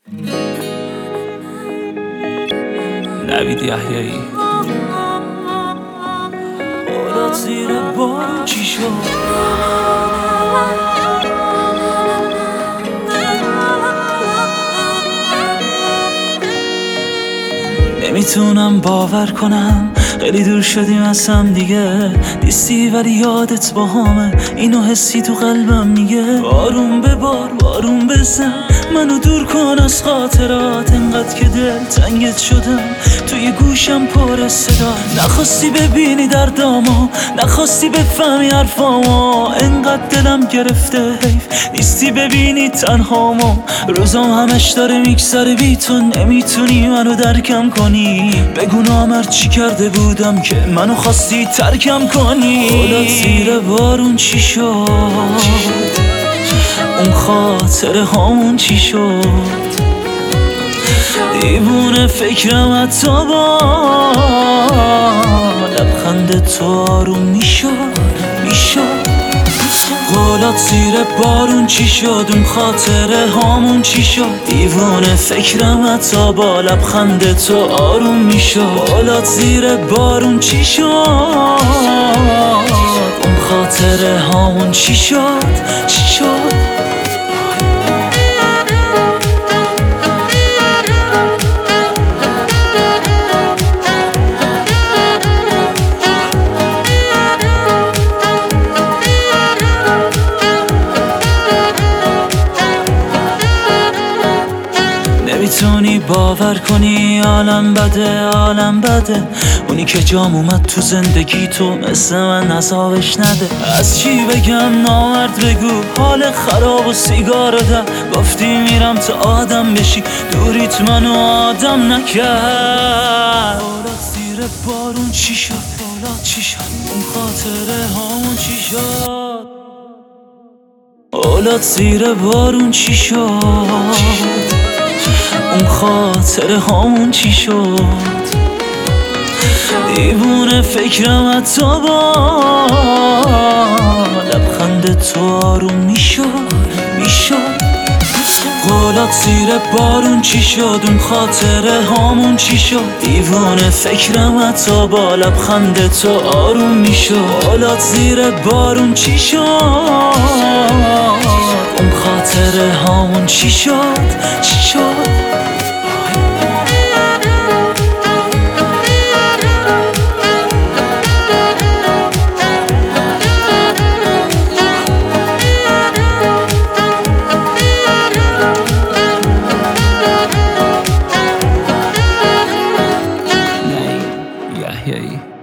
نوید یحیایی اولاد زیر بارون چی شد؟ نمیتونم باور کنم خیلی دور شدیم از هم دیگه، نیستی ولی یادت با همه اینو حسی تو قلبم میگه. بارون به بار بارون بزن منو دور کن از خاطرات، انقدر که دل تنگت شدم توی گوشم پر صدا. نخواستی ببینی دردامو، نخواستی بفهمی حرفامو، انقدر دلم گرفته حیف نیستی ببینی تنهامو. روزام همش داره میگذره بی تو، نمیتونی منو درکم کنی. بگو نامرد چی کرده بودم که منو خواستی ترکم کنی. اولاد زیر بارون چی شد؟ اون خاطره هامون چی شد؟ دیوونه فکرم حتی با لبخند تو آروم میشد. قولات زیر بارون چی شد؟ اون خاطره هامون چی شد؟ دیوونه فکرم حتی با لبخند تو آروم میشد. قولات زیر بارون چی شد؟ اون خاطره هامون چی شد؟ نمیتونی باور کنی عالم بده، اونی که جام اومد تو زندگی تو مثل من عذابش نده. از چی بگم نامرد بگو، حال خراب و سیگارو ده. گفتی میرم تا آدم بشی، دوریت منو آدم نکرد. اولاد زیر بارون چی شد؟ اون خاطره هامون چی شد؟ اولاد زیر بارون چی شد؟ اون خاطره هامون چی شد؟ دیوونه فکرم حتی با لبخند تو آروم میشد. قولات زیر بارون چی شد؟ اون خاطره هامون چی شد؟ دیوونه فکرم حتی با لبخند تو آروم میشد. قولات زیر بارون چی شد؟ اون خاطره هامون چی شد؟ یحیایی